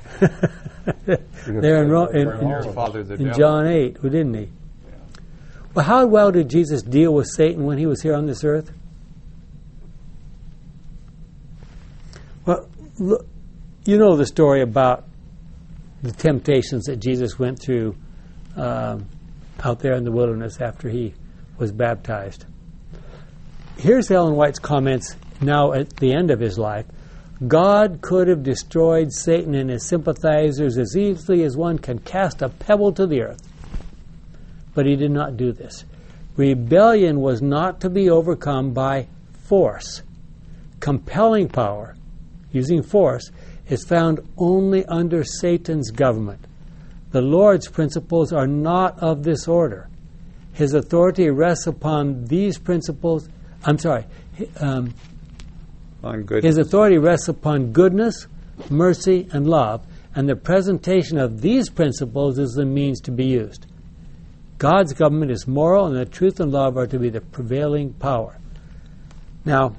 Speaker 1: There
Speaker 5: Your father the
Speaker 1: in
Speaker 5: devil.
Speaker 1: John 8, didn't he? Well, how well did Jesus deal with Satan when he was here on this earth? Well, look, you know the story about the temptations that Jesus went through out there in the wilderness after he was baptized. Here's Ellen White's comments now at the end of his life. God could have destroyed Satan and his sympathizers as easily as one can cast a pebble to the earth. But he did not do this. Rebellion was not to be overcome by force. Compelling power, using force, is found only under Satan's government. The Lord's principles are not of this order. His authority rests upon these principles.
Speaker 5: On good.
Speaker 1: His authority rests upon goodness, mercy, and love, and the presentation of these principles is the means to be used. God's government is moral, and the truth and love are to be the prevailing power. Now,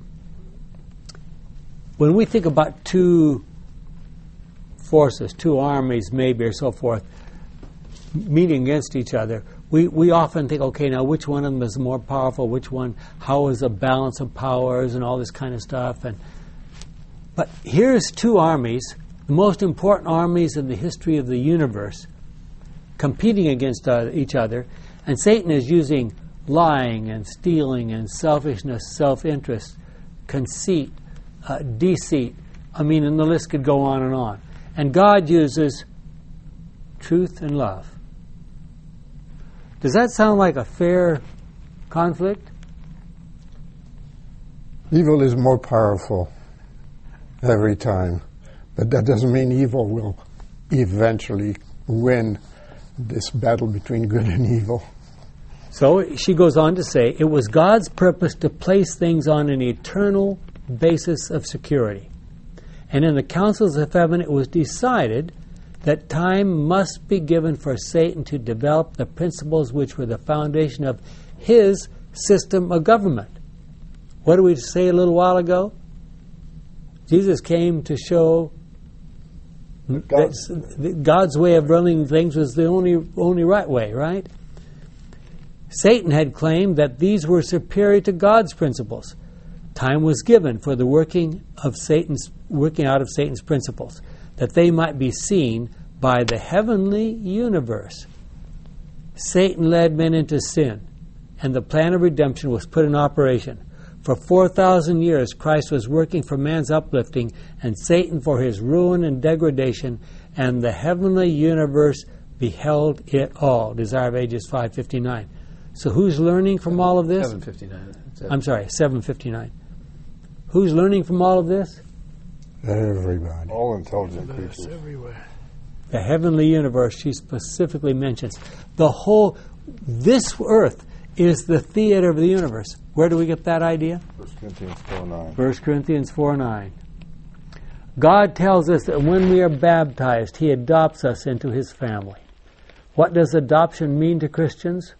Speaker 1: when we think about two forces, two armies maybe or so forth, meeting against each other, we often think, okay, now which one of them is more powerful, which one, how is the balance of powers and all this kind of stuff. But here's two armies, the most important armies in the history of the universe, competing against each other, and Satan is using lying and stealing and selfishness, self-interest, conceit, deceit. And the list could go on and on. And God uses truth and love. Does that sound like a fair conflict?
Speaker 6: Evil is more powerful every time, but that doesn't mean evil will eventually win this battle between good and evil.
Speaker 1: So she goes on to say, it was God's purpose to place things on an eternal basis of security. And in the councils of heaven it was decided that time must be given for Satan to develop the principles which were the foundation of his system of government. What did we say a little while ago? Jesus came to show that God's way of running things was the only right way, right? Satan had claimed that these were superior to God's principles. Time was given for the working out of Satan's principles, that they might be seen by the heavenly universe. Satan led men into sin, and the plan of redemption was put in operation. For 4,000 years, Christ was working for man's uplifting, and Satan for his ruin and degradation, and the heavenly universe beheld it all. Desire of Ages 5:59. So who's learning from all of this?
Speaker 2: 7:59.
Speaker 1: I'm sorry, 7:59. Who's learning from all of this?
Speaker 6: Everybody.
Speaker 7: All intelligent
Speaker 4: That's
Speaker 7: creatures.
Speaker 4: everywhere.
Speaker 1: The heavenly universe, she specifically mentions. This earth is the theater of the universe. Where do we get that idea?
Speaker 7: 1 Corinthians 4:9.
Speaker 1: 1 Corinthians 4:9. God tells us that when we are baptized, He adopts us into His family. What does adoption mean to Christians?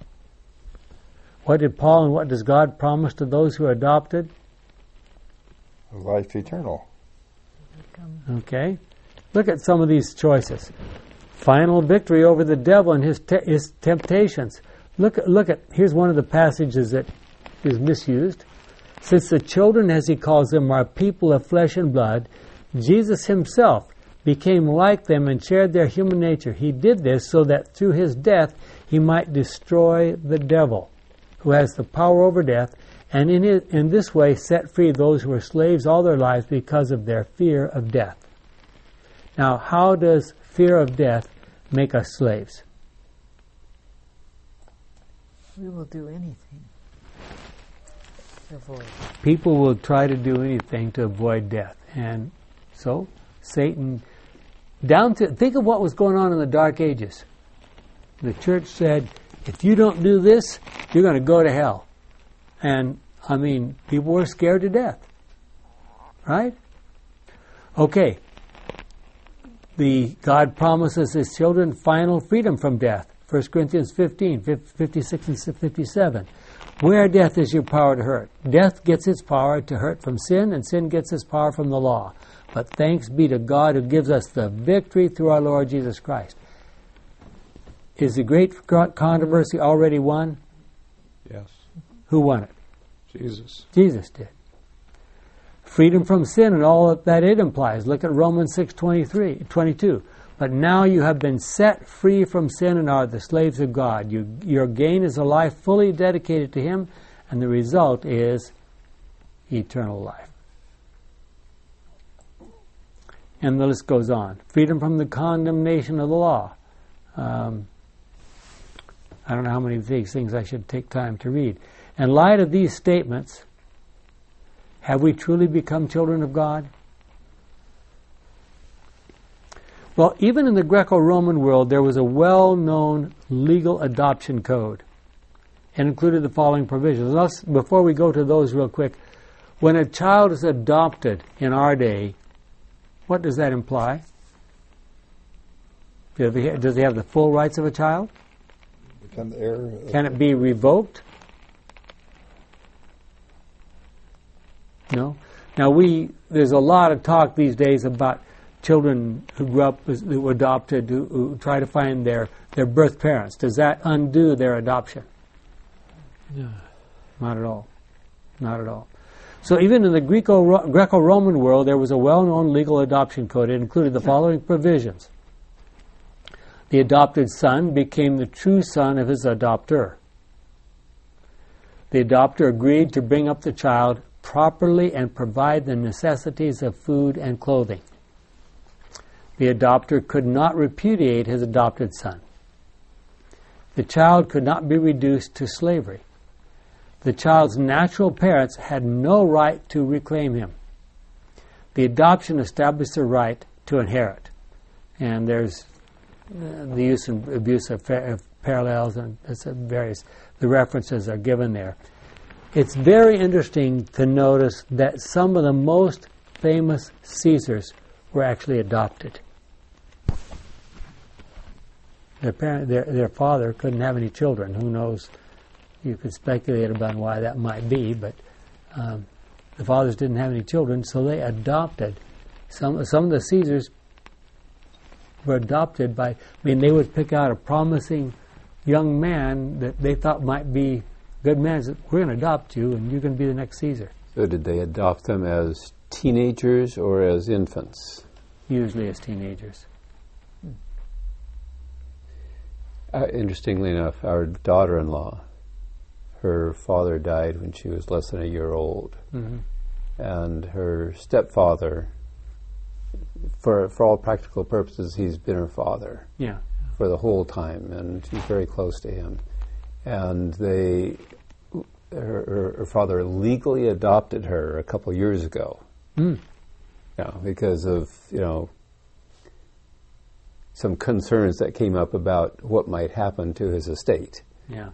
Speaker 1: What did Paul and what does God promise to those who are adopted?
Speaker 7: Life eternal.
Speaker 1: Okay. Look at some of these choices. Final victory over the devil and his temptations. Look at, here's one of the passages that is misused. Since the children, as he calls them, are people of flesh and blood, Jesus himself became like them and shared their human nature. He did this so that through his death he might destroy the devil, who has the power over death, and in this way set free those who were slaves all their lives because of their fear of death. Now, how does fear of death make us slaves?
Speaker 3: We will do anything to avoid.
Speaker 1: People will try to do anything to avoid death. And so, Satan, think of what was going on in the Dark Ages. The church said, if you don't do this, you're going to go to hell. And, people were scared to death. Right? Okay. God promises his children final freedom from death. 1 Corinthians 15, 56 and 57. Where death is your power to hurt? Death gets its power to hurt from sin, and sin gets its power from the law. But thanks be to God who gives us the victory through our Lord Jesus Christ. Is the great controversy already won?
Speaker 5: Yes.
Speaker 1: Who won it?
Speaker 5: Jesus.
Speaker 1: Jesus did. Freedom from sin and all that it implies. Look at Romans 6:22. But now you have been set free from sin and are the slaves of God. Your gain is a life fully dedicated to Him, and the result is eternal life. And the list goes on. Freedom from the condemnation of the law. I don't know how many of these things I should take time to read. In light of these statements, have we truly become children of God? Well, even in the Greco-Roman world, there was a well-known legal adoption code. It included the following provisions. Before we go to those real quick, when a child is adopted in our day, what does that imply? Does he have the full rights of a child?
Speaker 7: Become the heir.
Speaker 1: Can it be revoked? No. Now there's a lot of talk these days about children who grew up, who were adopted, who try to find their birth parents. Does that undo their adoption?
Speaker 4: No.
Speaker 1: Not at all. Not at all. So even in the Greco-Roman world, there was a well-known legal adoption code. It included the following provisions. The adopted son became the true son of his adopter. The adopter agreed to bring up the child properly and provide the necessities of food and clothing. The adopter could not repudiate his adopted son. The child could not be reduced to slavery. The child's natural parents had no right to reclaim him. The adoption established the right to inherit. And there's the use and abuse of parallels, and the references are given there. It's very interesting to notice that some of the most famous Caesars were actually adopted. Their father couldn't have any children. Who knows? You could speculate about why that might be, but the fathers didn't have any children, so they adopted. Some of the Caesars were adopted by. They would pick out a promising young man that they thought might be good man said, we're going to adopt you and you're going to be the next Caesar.
Speaker 2: So did they adopt them as teenagers or as infants?
Speaker 1: Usually as teenagers.
Speaker 2: Interestingly enough, our daughter-in-law, her father died when she was less than a year old.
Speaker 1: Mm-hmm.
Speaker 2: And her stepfather, for all practical purposes, he's been her father.
Speaker 1: Yeah.
Speaker 2: For the whole time, and she's very close to him. And her father legally adopted her a couple years ago.
Speaker 1: Mm.
Speaker 2: Yeah, because of, some concerns that came up about what might happen to his estate.
Speaker 1: Yeah.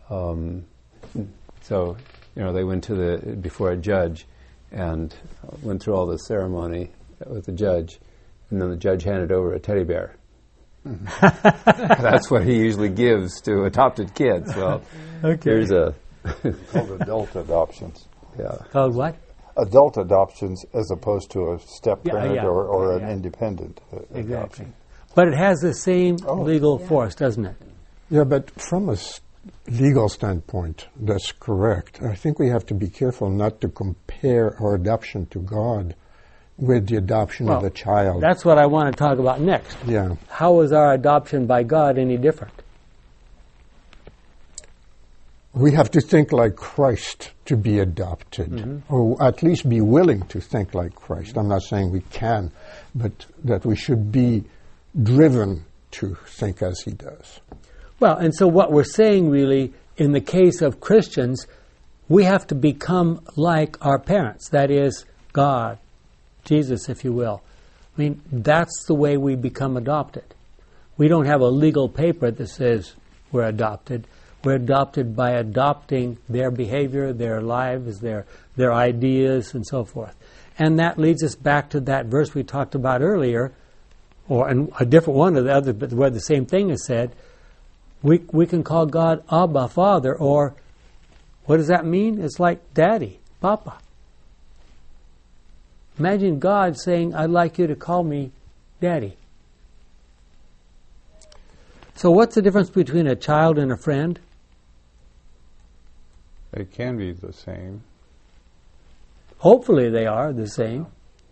Speaker 2: So, they went before a judge and went through all the ceremony with the judge, and then the judge handed over a teddy bear. That's what he usually gives to adopted kids. Well,
Speaker 1: okay.
Speaker 2: Here's
Speaker 7: called adult adoptions.
Speaker 2: Yeah.
Speaker 1: Called what?
Speaker 7: Adult adoptions as opposed to a step-parent
Speaker 1: Yeah.
Speaker 7: or an
Speaker 1: Yeah.
Speaker 7: independent
Speaker 1: Exactly.
Speaker 7: adoption.
Speaker 1: But it has the same legal force, doesn't it?
Speaker 6: Yeah, but from a legal standpoint, that's correct. I think we have to be careful not to compare our adoption to God with the adoption of the child.
Speaker 1: That's what I want to talk about next.
Speaker 6: Yeah.
Speaker 1: How is our adoption by God any different?
Speaker 6: We have to think like Christ to be adopted, or at least be willing to think like Christ. I'm not saying we can, but that we should be driven to think as he does.
Speaker 1: Well, and so what we're saying really, in the case of Christians, we have to become like our parents. That is, God, Jesus, if you will. I mean, that's the way we become adopted. We don't have a legal paper that says we're adopted. We're adopted by adopting their behavior, their lives, their ideas, and so forth. And that leads us back to that verse we talked about earlier, and a different one of the other, but where the same thing is said. We can call God Abba, Father, or what does that mean? It's like Daddy, Papa. Imagine God saying, I'd like you to call me Daddy. So what's the difference between a child and a friend?
Speaker 5: They can be the same.
Speaker 1: Hopefully they are the same.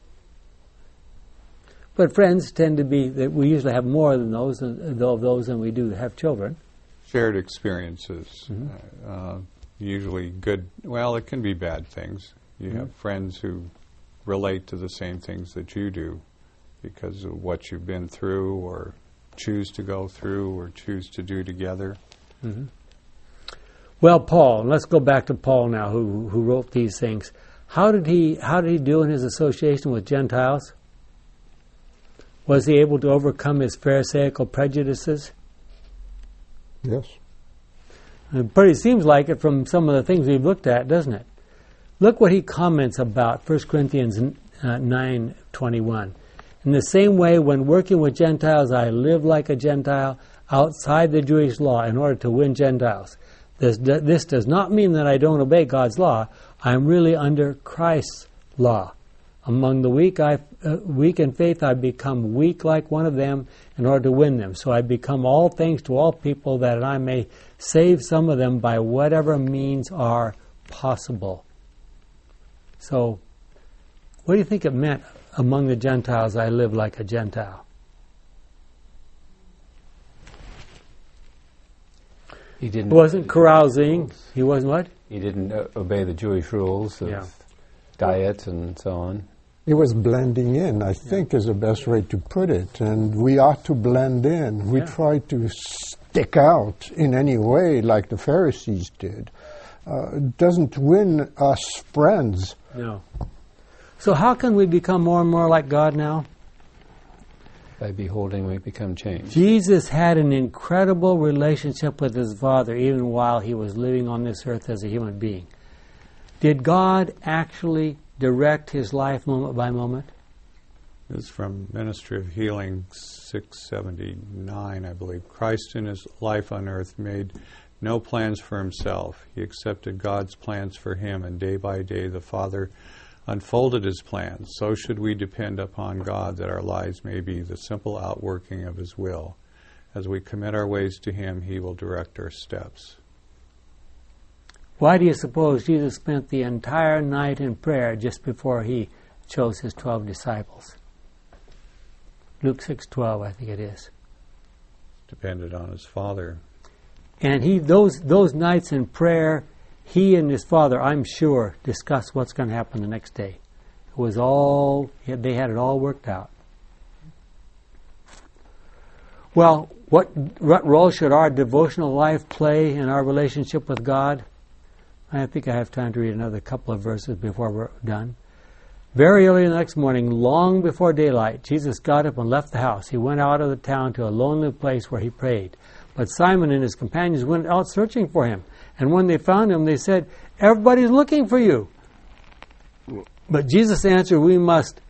Speaker 1: But friends tend to be, that we usually have more than those than we do have children.
Speaker 5: Shared experiences, usually good, well, it can be bad things. You have friends who relate to the same things that you do because of what you've been through or choose to go through or choose to do together.
Speaker 1: Mm-hmm. Well, Paul, let's go back to Paul now, who wrote these things. How did he do in his association with Gentiles? Was he able to overcome his Pharisaical prejudices?
Speaker 6: Yes.
Speaker 1: It pretty seems like it from some of the things we've looked at, doesn't it? Look what he comments about 1 Corinthians 9:21. In the same way, when working with Gentiles, I live like a Gentile outside the Jewish law in order to win Gentiles. This does not mean that I don't obey God's law. I am really under Christ's law. Among the weak in faith, I become weak like one of them in order to win them. So I become all things to all people that I may save some of them by whatever means are possible. So, what do you think it meant, among the Gentiles, I live like a Gentile?
Speaker 2: He didn't.
Speaker 1: He wasn't carousing. He wasn't what?
Speaker 2: He didn't obey the Jewish rules of diet and so on.
Speaker 6: It was blending in, I think, is the best way to put it. And we ought to blend in. We try to stick out in any way like the Pharisees did. It doesn't win us friends.
Speaker 1: No. So how can we become more and more like God now?
Speaker 2: By beholding, we become changed.
Speaker 1: Jesus had an incredible relationship with his Father even while he was living on this earth as a human being. Did God actually direct his life moment by moment?
Speaker 5: This is from Ministry of Healing 679, I believe. Christ in his life on earth made no plans for himself. He accepted God's plans for him, and day by day the Father unfolded his plans. So should we depend upon God that our lives may be the simple outworking of his will. As we commit our ways to Him, He will direct our steps.
Speaker 1: Why do you suppose Jesus spent the entire night in prayer just before He chose His 12 disciples? Luke 6:12, I think it is.
Speaker 5: Depended on His Father.
Speaker 1: And those nights in prayer, He and His Father, I'm sure, discussed what's going to happen the next day. It was all, they had it all worked out. Well, what role should our devotional life play in our relationship with God? I think I have time to read another couple of verses before we're done. Very early the next morning, long before daylight, Jesus got up and left the house. He went out of the town to a lonely place where He prayed. But Simon and his companions went out searching for Him. And when they found Him, they said, "Everybody's looking for you." But Jesus answered, we must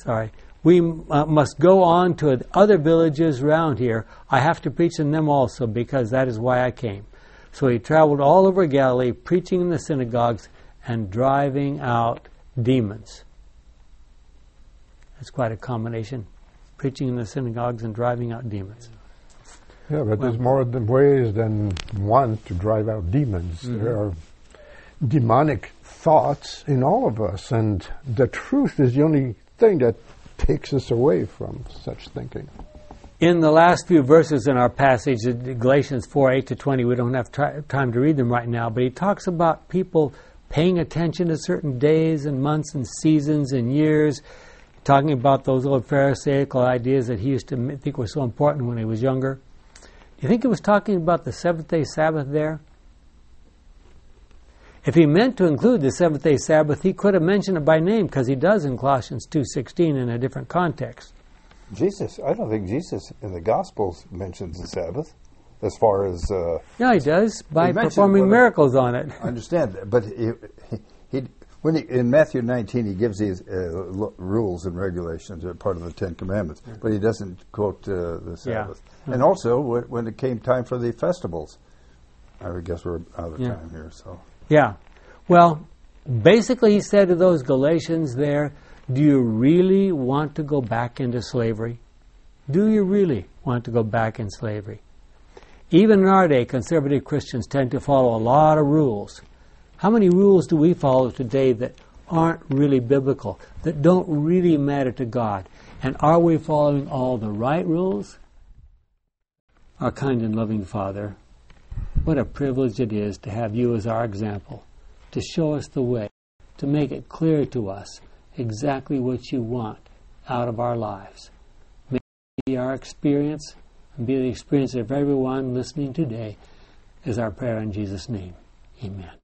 Speaker 1: go on to other villages around here. I have to preach in them also, because that is why I came. So He traveled all over Galilee, preaching in the synagogues and driving out demons. That's quite a combination. Preaching in the synagogues and driving out demons.
Speaker 6: Yeah, but there's more ways than one to drive out demons. Mm-hmm. There are demonic thoughts in all of us, and the truth is the only thing that takes us away from such thinking.
Speaker 1: In the last few verses in our passage, Galatians 4:8-20, we don't have time to read them right now, but he talks about people paying attention to certain days and months and seasons and years, talking about those old Pharisaical ideas that he used to think were so important when he was younger. Do you think he was talking about the seventh-day Sabbath there? If he meant to include the seventh-day Sabbath, he could have mentioned it by name, because he does in Colossians 2:16 in a different context.
Speaker 7: I don't think Jesus in the Gospels mentions the Sabbath as far as...
Speaker 1: yeah, he does, by performing miracles on it.
Speaker 7: I understand, but in Matthew 19, he gives these rules and regulations that are part of the Ten Commandments, but he doesn't quote the Sabbath. Yeah. And also, when it came time for the festivals, I guess we're out of time here, so...
Speaker 1: Yeah. Well, basically he said to those Galatians there, do you really want to go back into slavery? Do you really want to go back in slavery? Even in our day, conservative Christians tend to follow a lot of rules. How many rules do we follow today that aren't really biblical, that don't really matter to God? And are we following all the right rules? Our kind and loving Father, what a privilege it is to have you as our example, to show us the way, to make it clear to us exactly what you want out of our lives. May it be our experience and be the experience of everyone listening today, is our prayer in Jesus' name. Amen.